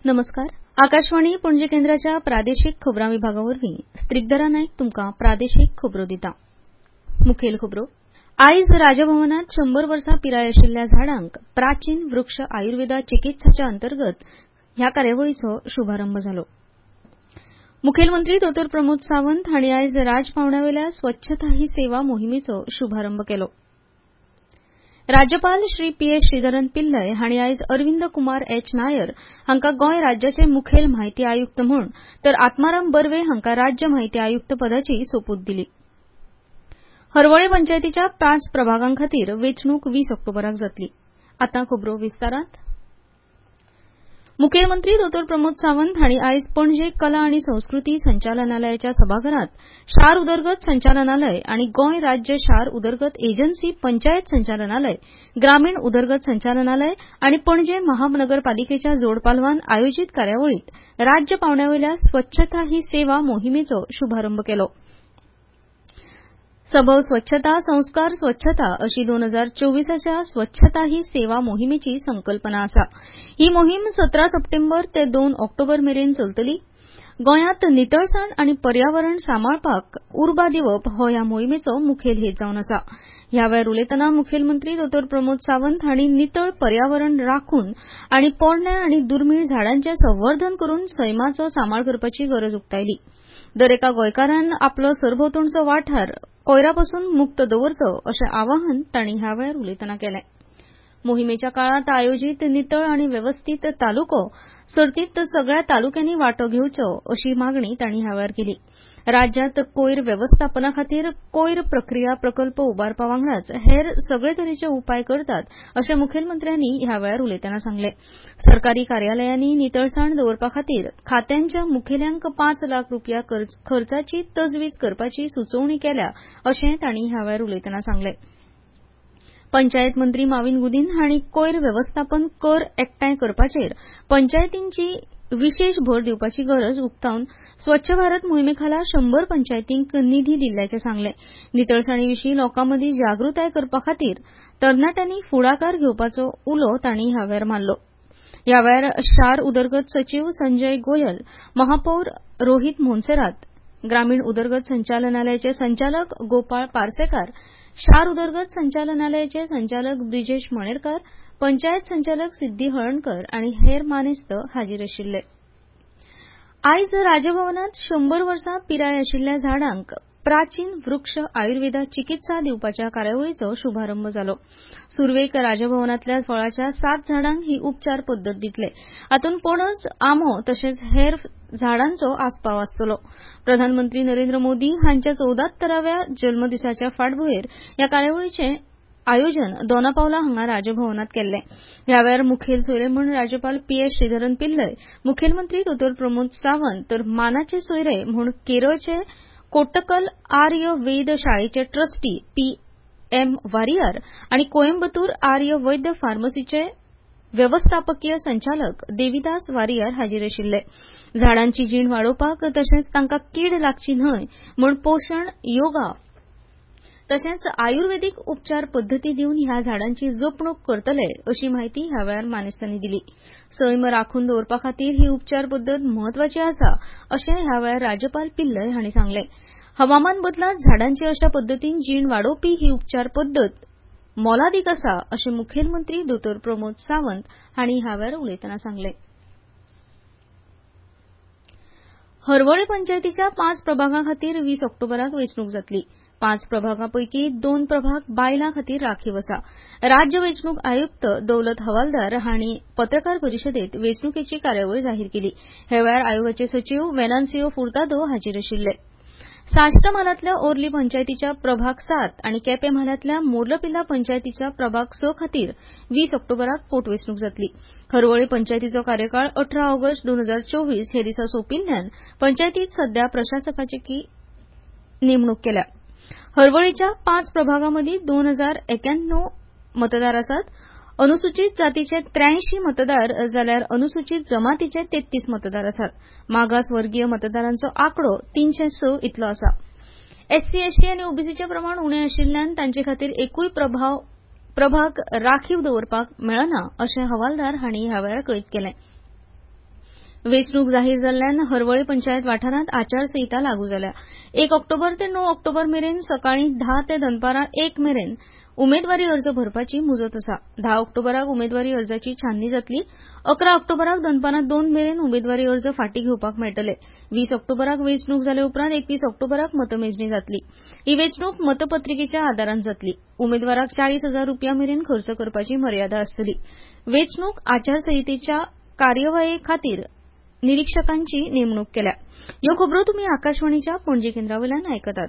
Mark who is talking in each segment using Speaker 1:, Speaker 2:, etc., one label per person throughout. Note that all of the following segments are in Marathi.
Speaker 1: नमस्कार. आकाशवाणी पणजी केंद्राच्या प्रादेशीक खबरां विभागावरवीं स्त्रिकधरा नायक तुमकां प्रादेशीक खबरो दिता. मुखेल खबरो. आयज राजभवनात 100 वर्सां पिराय आशिल्ल्या झाडांक प्राचीन वृक्ष आयुर्वेदा चिकित्साच्या अंतर्गत ह्या कार्यावळीचो शुभारंभ जालो. मुखेलमंत्री दोतोर प्रमोद सावंत हांणी आयज राजभवनावेल्या स्वच्छता ही सेवा मोहिमेचो शुभारंभ केलो. राज्यपाल श्री पी.एस. श्रीधरन पिल्लय हांणी आयज अरविंद कुमार एच. नायर हांकां गोंय राज्याचे मुखेल म्हायती आयुक्त म्हूण तर आत्माराम बर्वे हांकां राज्य म्हायती आयुक्त पदाची सोपूत दिली. हरवळे पंचायतीच्या 5 प्रभागांखातीर वेंचणूक 20 ऑक्टोबराक जातली. आतां खबरो विस्तारांत. मुखेलमंत्री दोतोर प्रमोद सावंत हांणी आयज पणजे कला आनी संस्कृती संचालनालयाच्या सभाघरांत शार उदरगत संचालनालय आनी गोंय राज्य शार उदरगत एजन्सी पंचायत संचालनालय, ग्रामीण उदरगत संचालनालय आनी पणजे महानगरपालिकेच्या जोडपालवान आयोजीत कार्यावळीत राज्य पावंड्यावेल्या स्वच्छता ही सेवा मोहिमेचो शुभारंभ केलो. सबव स्वच्छता संस्कार स्वच्छता अशी 2024च्या स्वच्छता ही सेवा मोहिमेची संकल्पना आसा. ही मोहीम 17 सप्टेंबर ते 2 ऑक्टोबर मेरेन चलतली. गोंयांत नितळसाण आनी पर्यावरण सांबाळपाक उर्बा दिवप हो ह्या मोहिमेचो मुखेल हेत जावन आसा. ह्या वेळार उलयतना मुखेलमंत्री दोतोर प्रमोद सावंत हांणी नितळ पर्यावरण राखून आनी पोरण्या आनी दुर्मीळ झाडांचें संवर्धन करून सैमाचो सांबाळ करपाची गरज उक्तायली. दर एका गोंयकारान आपलो सरभोंवतणचो वाठार कोयरापासून मुक्त दवरचो अशें आवाहन तांणी ह्या वेळार उलयतना केलें. मोहिमेच्या काळांत आयोजीत नितळ आनी वेवस्थीत तालुको सर्तींत सगळ्या तालुक्यांनी वांटो घेवचो अशी मागणी तांणी ह्या वेळार केली. राज्यांत कोयर वेवस्थापनाखातीर कोयर प्रक्रिया प्रकल्प उबारपा वांगडाच हेर सगळे तरेचे उपाय करतात अशें मुखेलमंत्र्यांनी ह्या वेळार उलयतना सांगलें. सरकारी कार्यालयांनी नितळसाण दवरपाखातीर खात्यांच्या मुखेल्यांक 5 लाख रुपया खर्चाची तजवीज करपाची सुचोवणी केल्या अशें तांणी ह्या वेळार उलयतना सांगलें. पंचायत मंत्री माविन गुदिन हांणी कोयर वेवस्थापन कर एकठांय करपाचेर पंचायतींची विशेष भर दिवपाची गरज उक्तावन स्वच्छ भारत मोहिमेखाला 100 पंचायतींक निधी दिल्ल्याचें सांगलें. नितळसाणीविशीं लोकांमदीं जागृताय करपाखातीर तरणाट्यांनी फुडाकार घेवपाचो उलो तांणी ह्या वेळार मारलो. ह्या वेळार शार उदरगत सचिव संजय गोयल, महापौर रोहित मोन्सेरात, ग्रामीण उदरगत संचालनालयाचे संचालक गोपाळ पार्सेकार, शार उदरगत संचालनालयाचे संचालक ब्रिजेश मणेरकार, पंचायत संचालक सिद्धी हळणकर आनी हेर मानेस्त हाजीर आशिल्ले. आयज राजभवनात 100 वर्सां पिराय आशिल्ल्या झाडांक प्राचीन वृक्ष आयुर्वेदा चिकित्सा दिवपाच्या कार्यावळीचो शुभारंभ जालो. सुरवेक राजभवनांतल्या फळाच्या 7 झाडांक ही उपचार पद्दत दितले. हातूंत पणस, आंबो तशेंच हेर झाडांचो आस्पाव आसतलो. प्रधानमंत्री नरेंद्र मोदी हांच्या 74व्या जल्मदिसाच्या फाटभुंयेर ह्या कार्यावळीचें आयोजन दोनापावला हांगा राजभवनात केल्लें. ह्या वेळार मुखेल सोयरे म्हूण राज्यपाल पी.एस. श्रीधरन पिल्लय, मुखेलमंत्री दोतोर प्रमोद सावंत तर मानाचे सोयरे म्हूण केरळचे कोट्टकल आर्य वैद शाळेचे ट्रस्टी पी.एम. वारियर आनी कोयंबतूर आर्य वैद्य फार्मसीचे वेवस्थापकीय संचालक देविदास वारियर हाजीर आशिल्ले. झाडांची जीण वाडोवपाक तशेंच तांकां कीड लागची न्हय म्हूण पोशण, योगा तशेंच आयुर्वेदीक उपचार पद्दती दिवन ह्या झाडांची जपणूक करतले अशी माहिती ह्या वेळार मानेस्तांनी दिली. सैम राखून दवरपाखातीर ही उपचार पद्दत म्हत्वाची आसा अशें ह्या वेळार राज्यपाल पिल्लय हांणी सांगलें. हवामान बदलांत झाडांची अशा पद्दतीन जीण वाडोवपी ही उपचार पद्दत मोलादीक आसा अशें मुखेलमंत्री दोतोर प्रमोद सावंत हांणी ह्या वेळार उलयतना सांगलें. हरवळे पंचायतीच्या 5 प्रभागांखातीर 20 ऑक्टोबराक वेंचणूक जातली. 5 प्रभागांपैकी 2 प्रभाग बायलां खातीर राखीव आसा. राज्य वेंचणूक आयुक्त दौलत हवालदार हांणी पत्रकार परिशदेंत वेंचणुकेची कार्यावळ जाहीर केली. हे वेळार आयोगाचे सचिव वेनान्सियो फुर्तादो हाजीर आशिल्ले. साश्ट म्हालांतल्या ओर्ली पंचायतीच्या प्रभाग 7 आनी केपें म्हालांतल्या मोर्लपिल्ला पंचायतीच्या प्रभाग 6 खातीर 20 ऑक्टोबराक पोटवेंचणूक जातली. हरवळे पंचायतीचो कार्यकाळ 18 ऑगस्ट 2024 हे दिसा सोंपिल्ल्यान पंचायतींत सध्या प्रशासकाची नेमणूक केल्या. हरवळेच्या 5 प्रभागांमदीं 2091 मतदार आसात. अनुसूचित जातीचे 83 मतदार जाल्यार अनुसूचित जमातीचे 33 मतदार आसात. मागास वर्गीय मतदारांचो आंकडो 306 इतलो आसा. एससी, एसटी आनी ओबीसीचे प्रमाण उणें आशिल्ल्यान तांचे खातीर एकूय प्रभाग राखीव दवरपाक मेळना अशें हवालदार हांणी ह्या वेळार कळीत केलें. वेंचणूक जाहीर जाल्ल्यान हरवळी पंचायत वाठारांत आचारसंहिता लागू जाल्या. 1 ऑक्टोबर ते 9 ऑक्टोबर मेरेन सकाळी 10 ते दनपारां 1 मेरेन उमेदवारी अर्ज भरपाची मुजत आसा. 10 ऑक्टोबराक उमेदवारी अर्जाची छाननी जातली. 11 ऑक्टोबराक दनपारां 2 मेरेन उमेदवारी अर्ज फाटीं घेवपाक मेळटले. 20 ऑक्टोबराक वेंचणूक जाले उपरांत 21 ऑक्टोबराक मतमेजणी जातली. ही वेंचणूक मतपत्रिकेच्या आदारान जातली. उमेदवाराक 40,000 रुपया मेरेन खर्च करपाची मर्यादा आसतली. वेंचणूक आचारसंहितेच्या कार्यवाहे खातीर निरीक्षकांची नेमणूक केल्या. ह्यो खबरो तुमी आकाशवाणीच्या पणजी केंद्रावयल्यान आयकतात.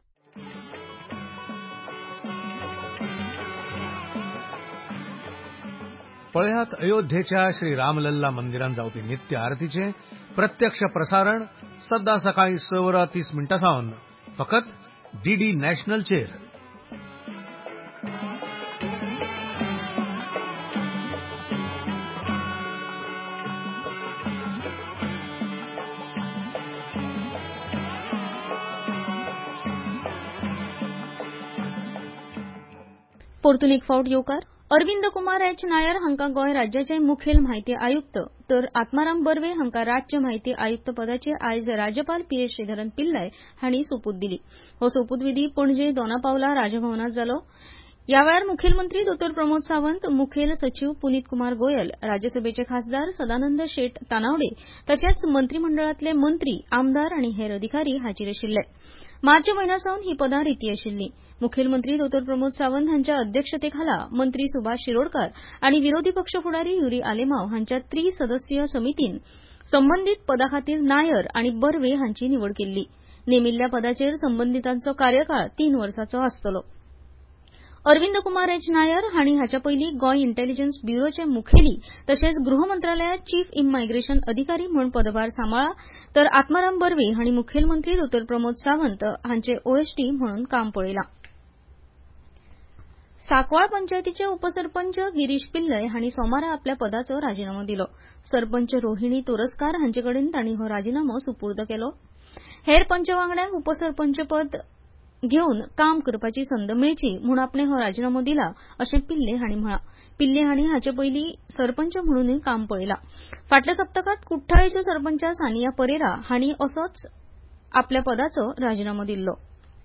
Speaker 2: पळयात अयोध्येच्या श्री रामलल्ला मंदिरांत जावपी नित्य आरतीचे प्रत्यक्ष प्रसारण सद्दा सकाळी 6:30 सावन फकत डीडी नॅशनलचेर.
Speaker 1: परतून एक फावट येवकार. अरविंद कुमार एच नायर हांका गोंय राज्याचे मुखेल म्हायती आयुक्त तर आत्माराम बर्वे हांका राज्य म्हायती आयुक्त पदाची आयज राज्यपाल पी. एस. श्रीधरन पिल्लाय हांणी सोपूत दिली. हो सोपूतविधी पणजे दोनापावला राजभवनांत जालो. ह्या वेळार मुखेलमंत्री डॉ. प्रमोद सावंत, मुखेल सचिव पुनीत कुमार गोयल, राज्यसभेचे खासदार सदानंद शेट तानावडे तशेंच मंत्रिमंडळांतले मंत्री, आमदार आनी हेर अधिकारी हाजीर आशिल्ले. मार्च म्हयन्यासावन ही पदां रिती आशिल्ली. मुखेलमंत्री डॉ. प्रमोद सावंत हांच्या अध्यक्षतेखाला मंत्री सुभाष शिरोडकार आनी विरोधी पक्ष फुडारी युरी आलेमाव हांच्या त्रिसदस्यीय समितीन संबंदीत पदाखातीर नायर आनी बर्वे हांची निवड केल्ली. नेमिल्ल्या पदाचेर संबंदीतांचो कार्यकाळ 3 वर्सांचो आसतलो. अरविंद कुमार एच नायर हांणी हाच्या पयलीं गोंय इंटेलिजन्स ब्युरोचे मुखेली तशेंच गृह मंत्रालयात चीफ इमिग्रेशन अधिकारी म्हूण पदभार सांबाळ्ळा तर आत्माराम बर्वे हांणी मुखेलमंत्री डॉ. प्रमोद सावंत हांचे ओएसडी म्हणून काम पळयलां. सांकवाळ पंचायतीचे उपसरपंच गिरीश पिल्लय हांणी सोमारा आपल्या पदाचो राजिनामो दिलो. सरपंच रोहिणी तोरसकार हांचे कडेन तांणी हो राजिनामो सुपूर्द केलो. हेर पंच वांगड्यांक उपसरपंच पद घेवन काम करपाची संद मेळची म्हूण आपणे हो राजिनामो दिला अशें पिल्ले हांणी म्हळां. पिल्ले हांणी हाचे पयलीं सरपंच म्हणूनय काम पळयलां. फाटल्या सप्तकांत कुठ्ठाळेच्यो सरपंच सानिया परेरा हांणी असोच आपल्या पदाचो राजिनामो दिल्लो.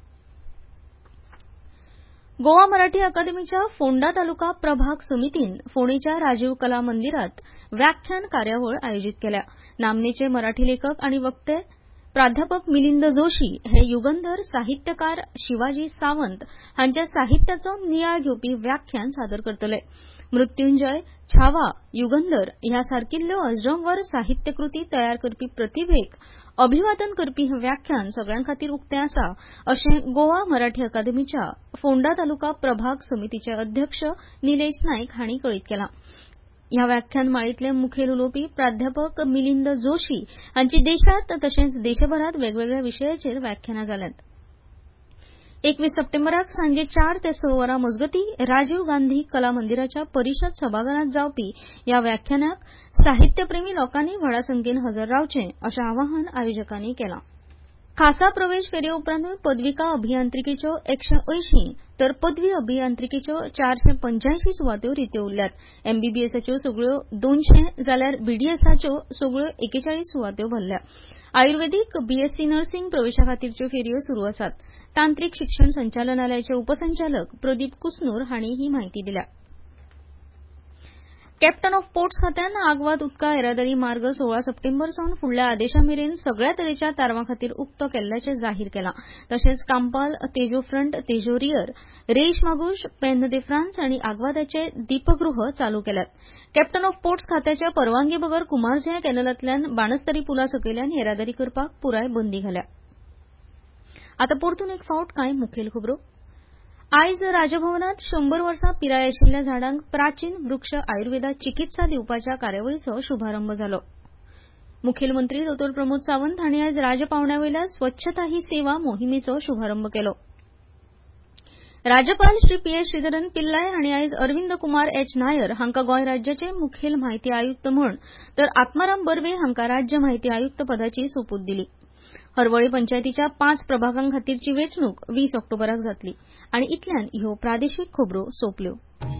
Speaker 1: गोवा मराठी अकादमीच्या फोंडा तालुका प्रभाग समितीन फोंडेच्या राजीव कला मंदिरांत व्याख्यान कार्यावळ आयोजीत केल्या. नामनेचे मराठी लेखक आनी वक्ते प्राध्यापक मिलिंद जोशी हे युगंधर साहित्यकार शिवाजी सावंत हांच्या साहित्याचो नियाळ घेवपी व्याख्यान सादर करतले. मृत्युंजय, छावा, युगंधर ह्या सारकिल्ल्यो अजरंवर साहित्यकृती तयार करपी प्रतिभेक अभिवादन करपी हें व्याख्यान सगळ्यांखातीर उक्तें आसा अशें गोवा मराठी अकादमीच्या फोंडा तालुका प्रभाग समितीचे अध्यक्ष निलेश नायक हांणी कळीत केलां. ह्या व्याख्यान माळेंतले मुखेल उलोवपी प्राध्यापक मिलिंद जोशी हांची देशांत तशेंच देशभरांत वेगवेगळ्या विशयाचेर व्याख्यानां जाल्यांत. 21 सप्टेंबराक सांजे 4 ते 6 वरां मजगतीं राजीव गांधी कला मंदिराच्या परिशद सभाघरांत जावपी ह्या व्याख्यानाक साहित्यप्रेमी लोकांनी व्हडा संख्येन हजर रावचें अशें आवाहन आयोजकांनी केलां. खासा प्रवेश फेरये उपरांतूय पदविका अभियांत्रिकीच्यो 180 तर पदवी अभियांत्रिकीच्यो 485 सुवात्यो रित्यो उरल्यात. एमबीबीएसाच्यो सगळ्यो 200 जाल्यार बीडीएसाच्यो सगळ्यो 41 सुवात्यो भरल्या. आयुर्वेदीक बीएससी नर्सिंग प्रवेशाखातीरच्यो फेरयो सुरू आसात. तांत्रीक शिक्षण संचालनालयाचे उपसंचालक प्रदीप कुसनूर हांणी ही म्हायती दिल्या. कॅप्टन ऑफ पोर्ट्स खात्यान आग्वाद उदका येरादारी मार्ग 16 सप्टेंबर सावन फुडल्या आदेशामेरेन सगळ्या तरेच्या तारवांखातीर उक्तो केल्ल्याचें जाहीर केलां. तशेंच कांपाल, तेजो फ्रंट, तेजो रियर, रेईश मागुश, पेन दे फ्रांस आनी आग्वादाचे दीपगृह चालू केल्यात. कॅप्टन ऑफ पोर्ट्स खात्याच्या परवानगी बगर कुमारजुंया कॅनलांतल्यान बाणस्तारी पुला सकयल्यान येरादारी करपाक पुराय बंदी घाल्या. आतां परतून एक फावट कांय मुखेल खबरो. आयज राजभवनांत 100 वर्सां पिराय आशिल्ल्या झाडांक प्राचीन वृक्ष आयुर्वेदा चिकित्सा दिवपाच्या कार्यावळीचो शुभारंभ जालो. मुखेलमंत्री डॉ. प्रमोद सावंत हांणी आयज राजपावण्यावयल्या स्वच्छता ही सेवा मोहिमेचो शुभारंभ केलो. राज्यपाल श्री पी. एस. श्रीधरन पिल्लाय हांणी आयज अरविंद कुमार एच नायर हांका गोंय राज्याचे मुखेल म्हायती आयुक्त म्हूण तर आत्माराम बर्वे हांका राज्य म्हायती आयुक्त पदाची सोपूत दिली. हरवळी पंचायतीच्या 5 प्रभागांखातीरची वेंचणूक 20 ऑक्टोबराक जातली. आनी इतल्यान ह्यो प्रादेशीक खबरो सोंपल्यो.